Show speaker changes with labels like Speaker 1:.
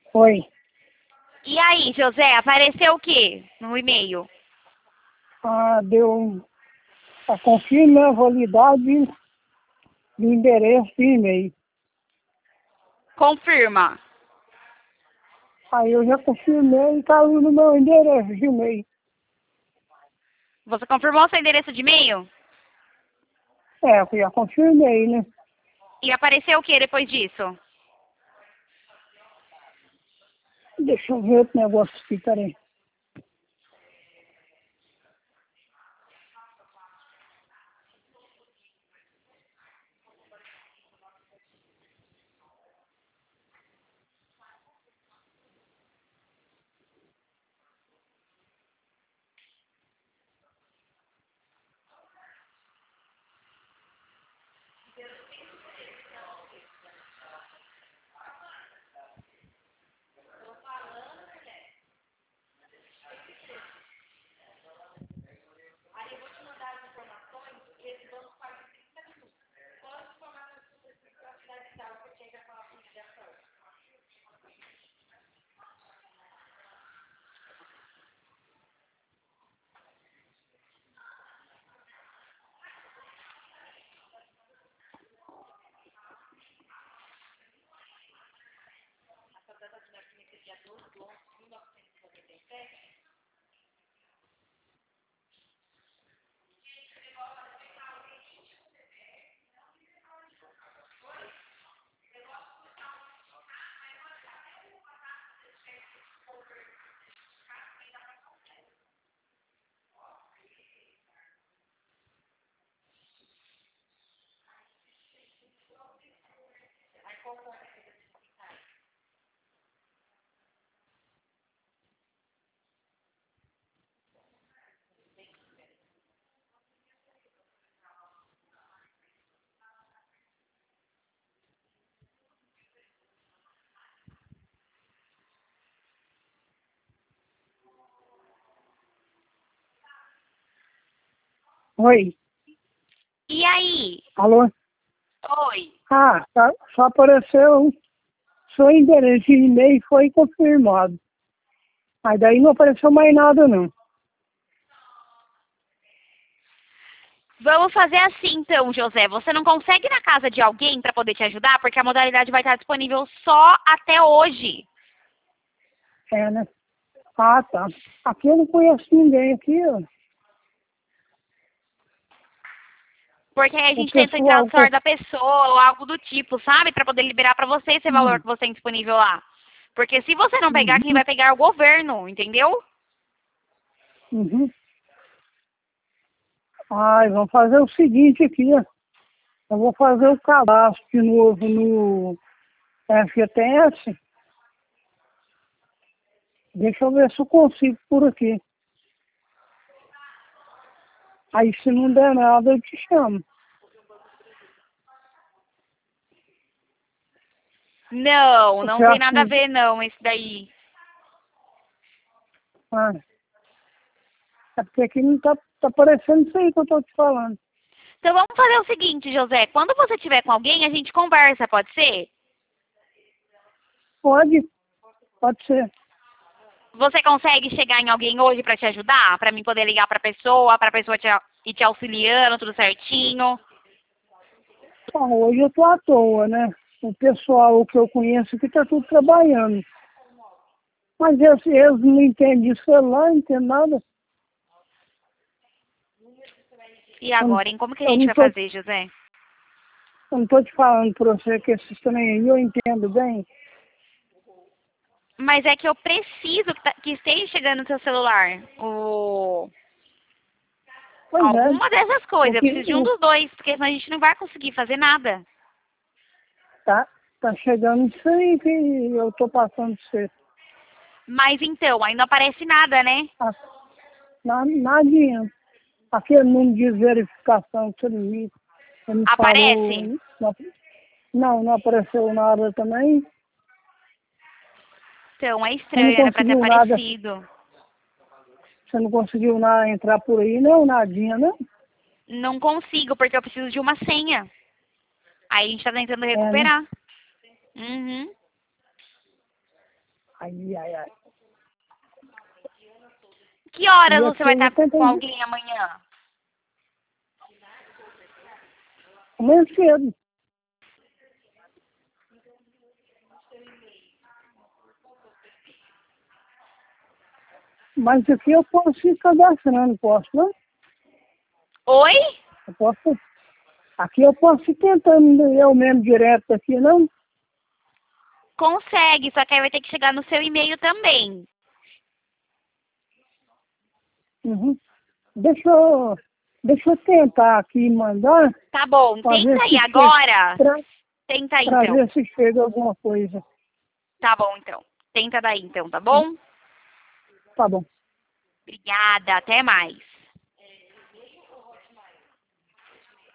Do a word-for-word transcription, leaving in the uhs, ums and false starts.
Speaker 1: Oi.
Speaker 2: E aí, José, apareceu o quê no e-mail?
Speaker 1: Ah, deu a confirme a validade do endereço do e-mail.
Speaker 2: Confirma.
Speaker 1: Aí eu já confirmei e caiu no meu endereço de e-mail.
Speaker 2: Você confirmou seu endereço de e-mail?
Speaker 1: É, eu já confirmei, né?
Speaker 2: E apareceu o quê depois disso?
Speaker 1: Deixa eu ver outro negócio aqui, peraí. Oi.
Speaker 2: E aí?
Speaker 1: Alô?
Speaker 2: Oi.
Speaker 1: Ah, tá, só apareceu seu endereço de e-mail foi confirmado. Aí daí não apareceu mais nada, não.
Speaker 2: Vamos fazer assim então, José. Você não consegue ir na casa de alguém para poder te ajudar? Porque a modalidade vai estar disponível só até hoje.
Speaker 1: É, né? Ah, tá. Aqui eu não conheço ninguém aqui, ó.
Speaker 2: Porque aí a
Speaker 1: O
Speaker 2: gente tenta entrar
Speaker 1: pessoal
Speaker 2: no
Speaker 1: que eu...
Speaker 2: celular da pessoa ou algo do tipo, sabe? Para poder liberar para você esse valor
Speaker 1: Hum,
Speaker 2: que você tem disponível lá. Porque se você não pegar, quem
Speaker 1: uhum,
Speaker 2: vai pegar é o governo, entendeu?
Speaker 1: uhum. Ai, vamos fazer o seguinte aqui, ó. Eu vou fazer o cadastro de novo no F G T S. Deixa eu ver se eu consigo por aqui. Aí se não der nada, eu te chamo.
Speaker 2: Não, não
Speaker 1: Você
Speaker 2: tem
Speaker 1: acha
Speaker 2: nada a
Speaker 1: que...
Speaker 2: ver não, esse daí.
Speaker 1: Ah, é porque aqui não tá, tá aparecendo isso aí que eu tô te falando.
Speaker 2: Então vamos fazer o seguinte, José. Quando você estiver com alguém, a gente conversa, pode ser?
Speaker 1: Pode, pode ser.
Speaker 2: Você consegue chegar em alguém hoje para te ajudar? Para mim poder ligar para a pessoa, para a pessoa te, ir te auxiliando, tudo certinho?
Speaker 1: Bom, hoje eu tô à toa, né? O pessoal que eu conheço aqui tá tudo trabalhando. Mas eles, eles não entendem de celular, não entendem nada.
Speaker 2: E
Speaker 1: Eu não,
Speaker 2: agora, hein? Como que a
Speaker 1: eu
Speaker 2: gente
Speaker 1: não
Speaker 2: vai
Speaker 1: tô,
Speaker 2: fazer, José?
Speaker 1: eu não tô te falando pra você que esses trem aí eu entendo bem.
Speaker 2: Mas é que eu preciso que, tá- que esteja chegando no seu celular. O...
Speaker 1: Pois é,
Speaker 2: Alguma dessas
Speaker 1: o
Speaker 2: coisas. Eu
Speaker 1: que
Speaker 2: preciso de um
Speaker 1: o,
Speaker 2: dos dois, porque senão a gente não vai conseguir fazer nada.
Speaker 1: tá, tá chegando isso aí que eu tô passando pra você.
Speaker 2: Mas então, aí não aparece nada, né?
Speaker 1: Ah, na- nadinha. Aquele número de verificação que você me, você me falou,
Speaker 2: Aparece?
Speaker 1: não, não, não apareceu nada também.
Speaker 2: Então, é
Speaker 1: Você não
Speaker 2: estranho, era pra ter
Speaker 1: conseguiu nada,
Speaker 2: aparecido.
Speaker 1: você não conseguiu nada entrar por aí, não, nadinha, não?
Speaker 2: Não consigo, porque eu preciso de uma senha. Aí a gente tá tentando
Speaker 1: É, né?
Speaker 2: recuperar. Uhum.
Speaker 1: Ai, ai, ai.
Speaker 2: Que horas
Speaker 1: E
Speaker 2: você vai
Speaker 1: aqui
Speaker 2: estar
Speaker 1: eu
Speaker 2: com
Speaker 1: tenho-
Speaker 2: alguém amanhã?
Speaker 1: Amanhã cedo. Mas aqui eu posso ir cadastrando, posso, não?
Speaker 2: Oi?
Speaker 1: Eu posso. Aqui eu posso ir tentando eu mesmo direto aqui, não?
Speaker 2: Consegue, só que aí vai ter que chegar no seu e-mail também.
Speaker 1: Uhum. Deixa eu, deixa eu tentar aqui mandar
Speaker 2: Tá bom,
Speaker 1: para ver
Speaker 2: tenta aí
Speaker 1: se
Speaker 2: agora.
Speaker 1: para
Speaker 2: Tenta aí
Speaker 1: para
Speaker 2: então.
Speaker 1: ver se chega alguma coisa.
Speaker 2: Tá bom então. Tenta daí então, tá bom?
Speaker 1: Tá bom.
Speaker 2: Obrigada, até mais.